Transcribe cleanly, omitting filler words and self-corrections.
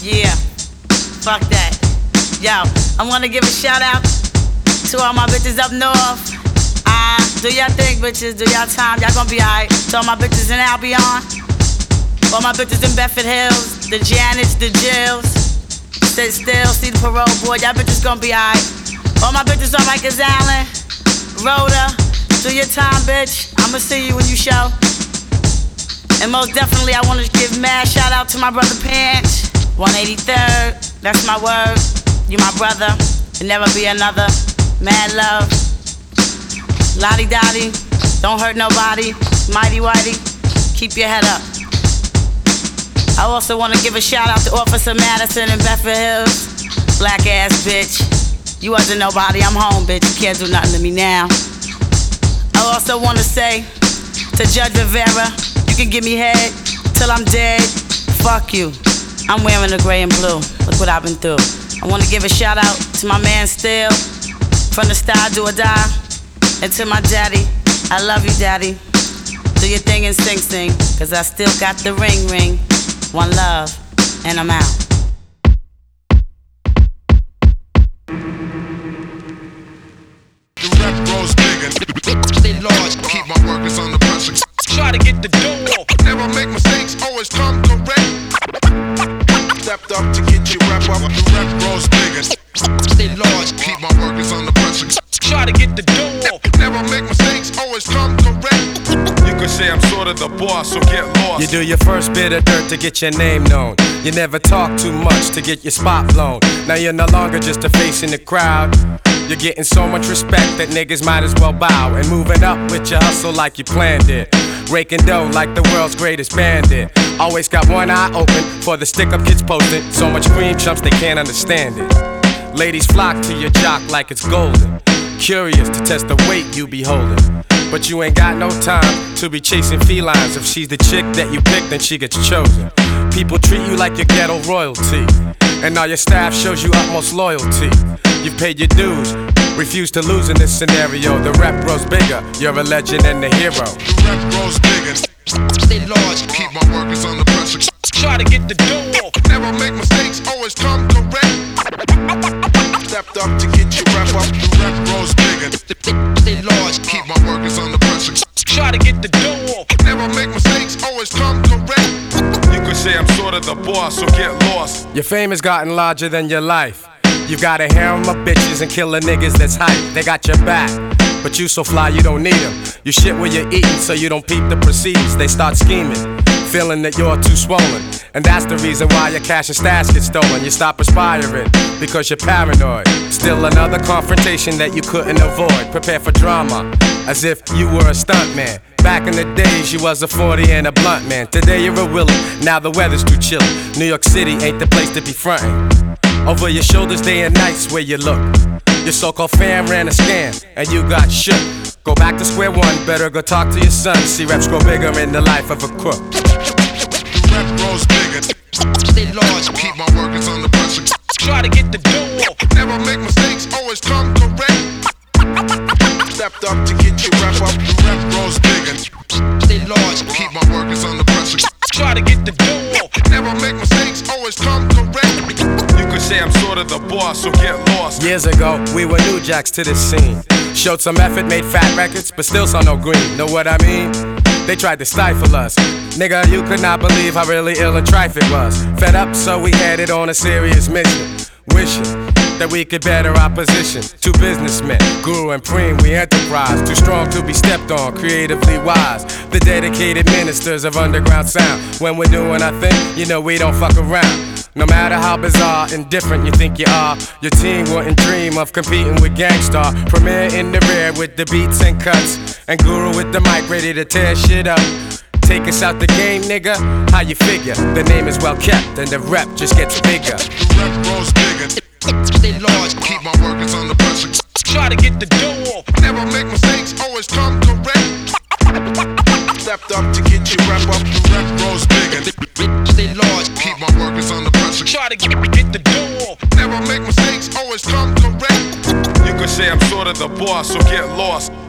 Yeah, fuck that. Yo, I wanna give a shout out to all my bitches up north. Do y'all thing, bitches, do y'all time, y'all gon' be alright. To all my bitches in Albion, all my bitches in Bedford Hills, the Janets, the Jills, sit still, see the parole board, y'all bitches gon' be alright. All my bitches on Rikers Island, Rhoda, do your time, bitch, I'ma see you when you show. And most definitely I wanna give mad shout out to my brother Pants, 183rd, that's my word, you my brother, and never be another, mad love. Lottie Dottie, don't hurt nobody, mighty whitey, keep your head up. I also wanna give a shout out to Officer Madison in Bedford Hills, black ass bitch. You wasn't nobody, I'm home bitch, you can't do nothing to me now. I also wanna say to Judge Rivera, you can give me head till I'm dead, fuck you. I'm wearing the gray and blue, look what I've been through. I wanna give a shout out to my man Still, from the Style Do or Die. And to my daddy, I love you, daddy. Do your thing and sing, cause I still got the ring. One love, and I'm out. The rep grows bigger. Stay large, keep my workers under pressure. Try to get the door. Never make mistakes, always come correct. Stepped up to get your rep up. The rep grows bigger. Stay large, keep my workers under pressure. Try to get the door. Never make mistakes, always come correct. You could say I'm sort of the boss, so get lost. You do your first bit of dirt to get your name known. You never talk too much to get your spot blown. Now you're no longer just a face in the crowd. You're getting so much respect that niggas might as well bow. And moving up with your hustle like you planned it. Raking dough like the world's greatest bandit. Always got one eye open for the stick-up kids posting. So much cream chumps they can't understand it. Ladies flock to your jock like it's golden. Curious to test the weight you be holding. But you ain't got no time to be chasing felines. If she's the chick that you pick, then she gets chosen. People treat you like your ghetto royalty, and all your staff shows you utmost loyalty. You've paid your dues, refuse to lose in this scenario. The rep grows bigger, you're a legend and a hero. The rep grows bigger. Stay large, keep my workers under pressure. Try to get the door. Never make mistakes, always come correct. Stepped up to get your rep up. The rep grows bigger. Stay large, keep my workers under pressure. Try to get the door. Never make mistakes, always come correct. You could say I'm sort of the boss, so get lost. Your fame has gotten larger than your life. You got a harem of bitches and killer niggas that's hype. They got your back, but you so fly you don't need them. You shit where you're eating so you don't peep the proceeds. They start scheming, feeling that you're too swollen. And that's the reason why your cash and stash get stolen. You stop perspiring because you're paranoid. Still another confrontation that you couldn't avoid. Prepare for drama as if you were a stuntman. Back in the days you was a 40 and a blunt man. Today you're a Willie, now the weather's too chilly. New York City ain't the place to be frontin'. Over your shoulders day and nights where you look. Your so-called fam ran a scam and you got shook. Go back to square one, better go talk to your son. See reps grow bigger in the life of a crook. The rep grows bigger. Stay large, keep my workers under pressure. Try to get the door. Never make mistakes, always come correct. Stepped up to get your rep up. The rep grows bigger. Stay large, keep my workers under pressure. Try to get the door. Never make mistakes, always come correct. You could say I'm sort of the boss, so get lost. Years ago, we were new jacks to this scene. Showed some effort, made fat records, but still saw no green. Know what I mean? They tried to stifle us. Nigga, you could not believe how really ill and trife it was. Fed up, so we headed on a serious mission. Wishing that we could better our position. Two businessmen, Guru and Preem, we enterprise. Too strong to be stepped on, creatively wise. The dedicated ministers of underground sound. When we're doing our thing, you know we don't fuck around. No matter how bizarre and different you think you are, your team wouldn't dream of competing with Gangstar. Premier in the rear with the beats and cuts, and Guru with the mic ready to tear shit up. Take us out the game, nigga. How you figure? The name is well kept and the rep just gets bigger. The rep grows bigger. Stay large, keep my workers under pressure. Try to get the door. Never make mistakes, always come correct. Stepped up to get your rep up. The rep grows bigger. Stay large, keep my workers under pressure. Try to get the door. Never make mistakes, always come correct. You could say I'm sort of the boss, so get lost.